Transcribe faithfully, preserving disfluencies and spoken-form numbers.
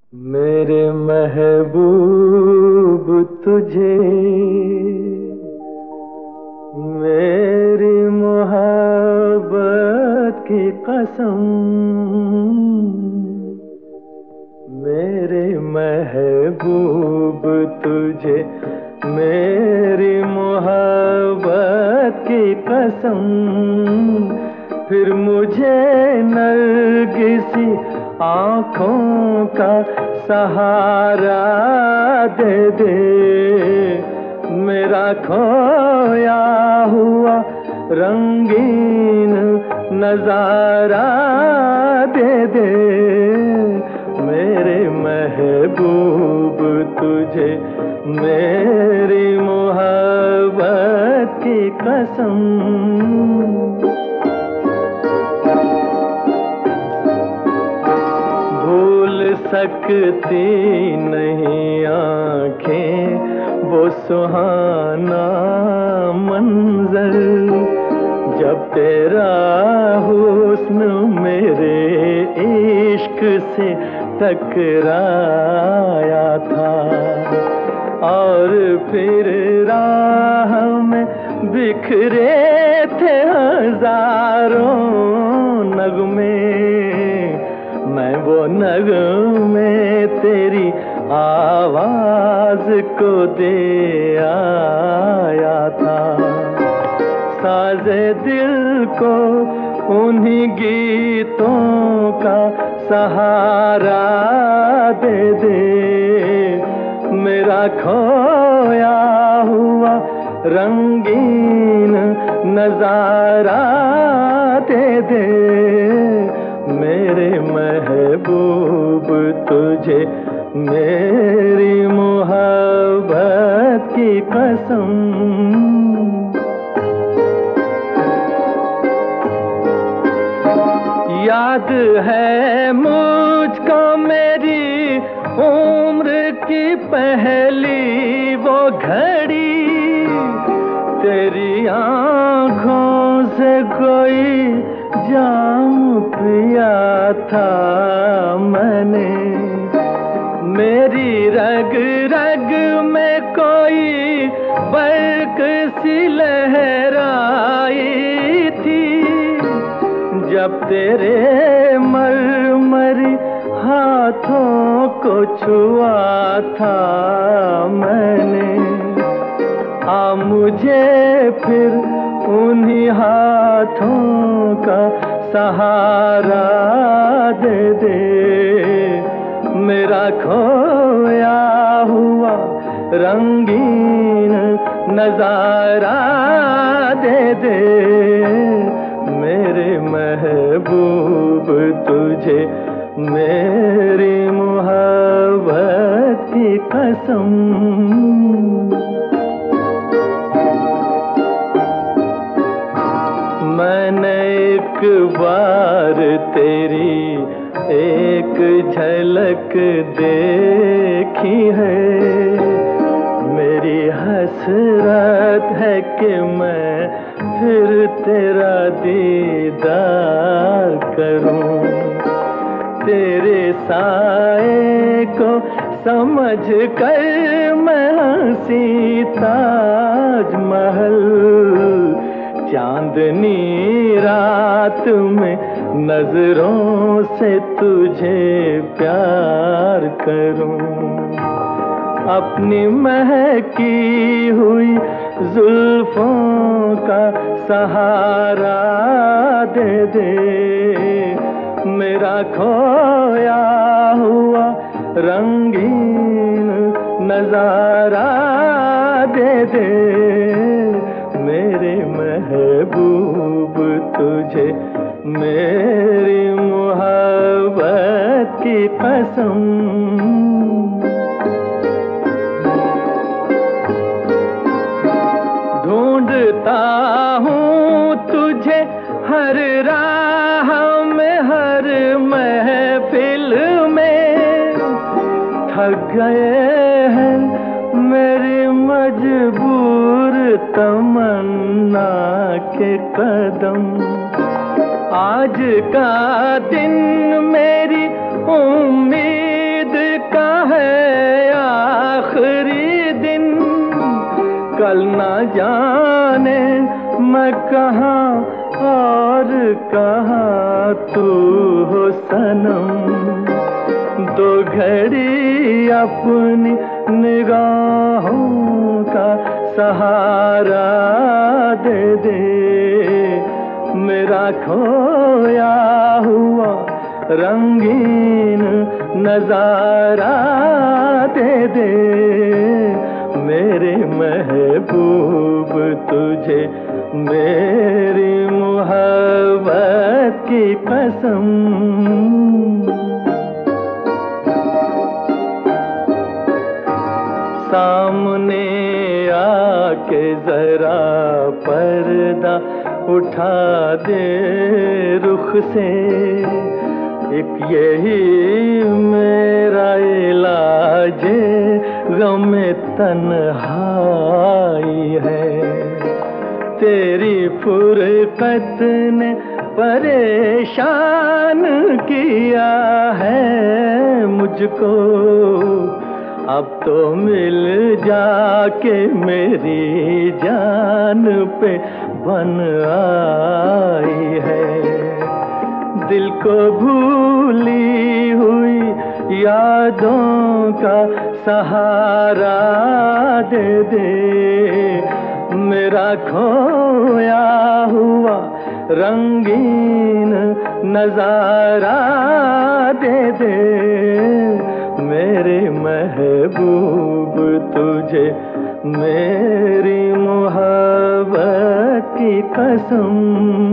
मेरे महबूब तुझे मेरी मोहब्बत की कसम, मेरे महबूब तुझे मेरी मोहब्बत की कसम, फिर मुझे नरगिसी आँखों का सहारा दे दे, मेरा खोया हुआ रंगीन नजारा दे दे, मेरे महबूब तुझे मेरी मोहब्बत की कसम। सकती नहीं आँखें वो सुहाना मंजर, जब तेरा हुस्न मेरे इश्क से टकराया था, और फिर राह में बिखरे थे हजारों नगमे, मैं वो नगमे तेरी आवाज को दे आया था, साज़े दिल को उन्हीं गीतों का सहारा दे दे, मेरा खोया हुआ रंगीन नजारा दे दे, मेरे महबूब तुझे मेरी मोहब्बत की कसम। याद है मुझको मेरी उम्र की पहली वो घड़ी, तेरी आँखों से कोई जाम पिया था मैंने, मेरी रग रग में कोई बर्क सी लहराई थी, जब तेरे मरमरी हाथों को छुआ था मैंने, आ मुझे फिर उन्हीं हाथों का सहारा दे दे, मेरा खोया हुआ रंगीन नजारा दे दे, मेरे महबूब तुझे मेरी मोहब्बत की कसम। मैंने एक बार तेरी एक झलक देखी है, मेरी हसरत है कि मैं फिर तेरा दीदार करूं, तेरे साए को समझ कर मैं हंसी ताजमहल, चांदनी रात में नजरों से तुझे प्यार करूं, अपनी महकी हुई जुल्फों का सहारा दे दे, मेरा खोया हुआ रंगीन नजारा दे दे, मेरे महबूब तुझे मेरी मोहब्बत की कसम। ढूंढता हूँ तुझे हर राह में हर महफिल में, थक गए हैं मेरी मजबूर तमन्ना के कदम, आज का दिन मेरी उम्मीद कल ना जाने मैं कहाँ और कहाँ तू हो सनम। दो घड़ी अपनी निगाहों का सहारा दे दे, मेरा खोया हुआ रंगीन नजारा दे दे। मेरे महबूब तुझे मेरी मोहब्बत की कसम। सामने आके जरा पर्दा उठा दे रुख से, एक यही मेरा इलाज गमे तन्हाई है। तेरी फुरकत ने परेशान किया है मुझको, अब तो मिल जाके मेरी जान पे बन आई है। दिल को भूली हुई यादों का सहारा दे दे, मेरा खोया हुआ रंगीन नजारा दे दे। मेरे महबूब तुझे मेरी मोहब्बत की कसम।